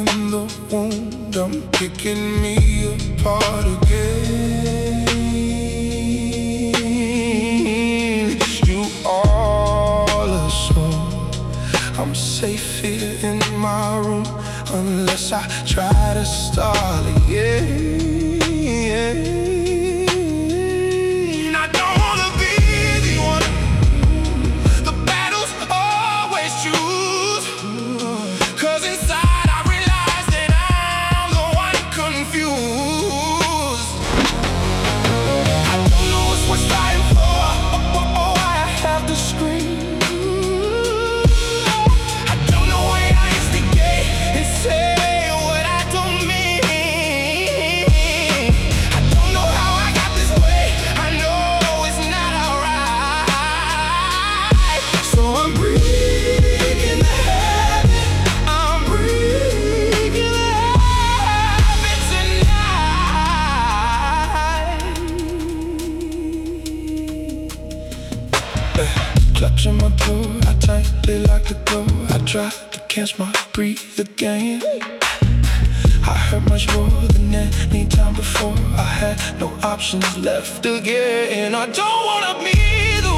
the wound, I'm picking me apart again. You all assume I'm safe here in my room, unless I try to start again. I don't wanna be the one the battles always choose, 'cause inside I realize that I'm the one confused. I don't know what's worth fighting for, or why I have to scream. I don't know why I instigate and say what I don't mean. I don't know how I got this way, I know it's not alright. So I'm breaking the habit, I'm breaking the habit tonight. Clutching my door, I tightly lock the door. I try to catch my breath again. I hurt much more than any time before. I had no options left again. I don't wanna be the